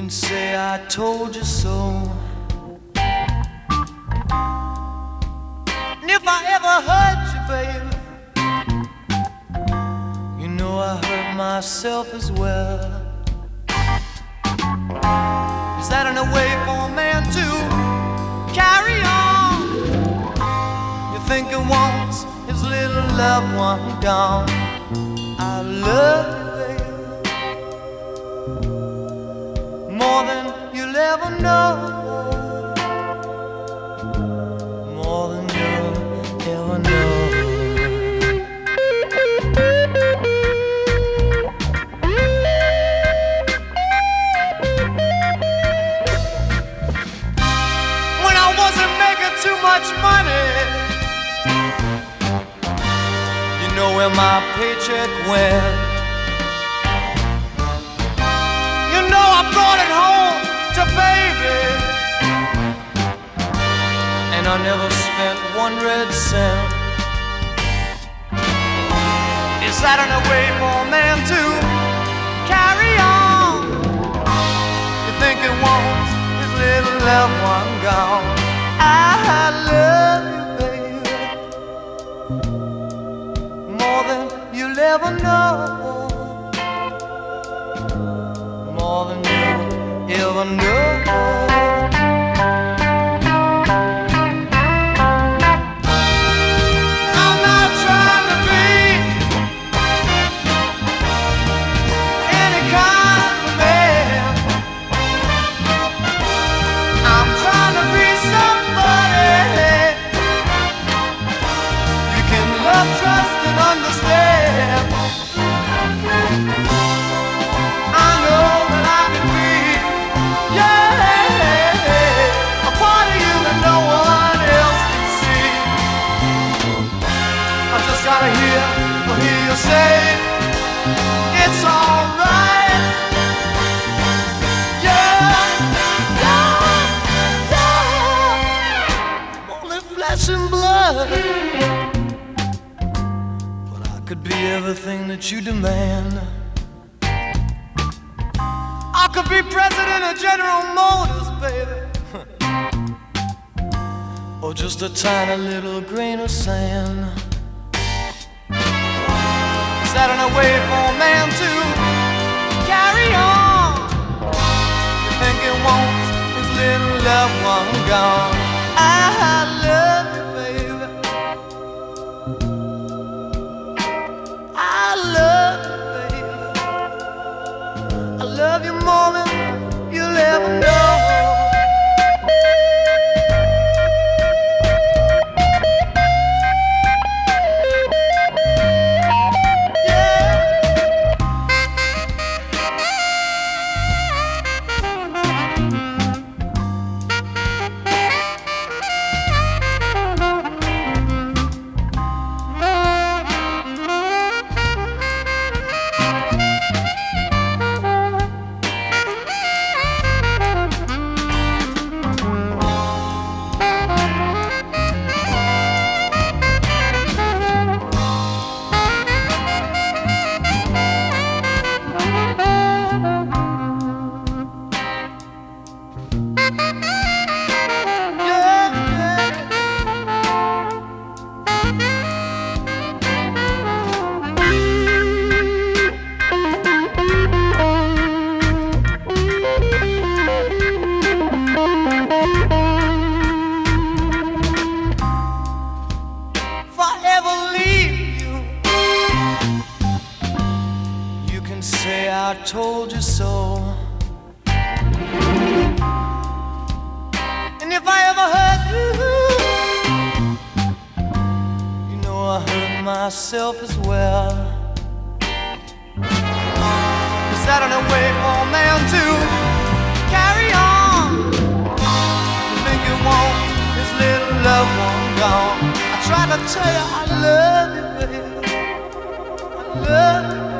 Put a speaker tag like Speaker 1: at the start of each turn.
Speaker 1: can say I told you so. And if I ever hurt you, baby, you know I hurt myself as well. Is that in a way for a man to carry on? You think he wants his little loved one gone. I love you, baby, more than you'll ever know, more than you'll ever know. When I wasn't making too much money, you know where my paycheck went. You know I brought it home to baby, and I never spent one red cent. Is that in a way for a man to carry on? You think he wants his little loved one gone. I love you, baby, more than you'll ever know, more than you'll ever know. I'm not trying to be any kind of man. I'm trying to be somebody you can love, trust, and understand. I know that I can be, yeah, a part of you that no one else can see. I just gotta hear you say it's alright. Yeah, yeah, yeah. I'm only flesh and blood, but I could be everything that you demand. I could be president of General Motors, baby, or just a tiny little grain of sand. Is that in a way for a man to carry on? You think he wants his little loved one gone. I love you, baby, I love you, baby, I love you more than you'll ever know. Say I told you so. And if I ever hurt you, you know I hurt myself as well. Is that in a way for a man to carry on? You think you want his little loved one gone. I tried to tell you I love you, baby, I love you.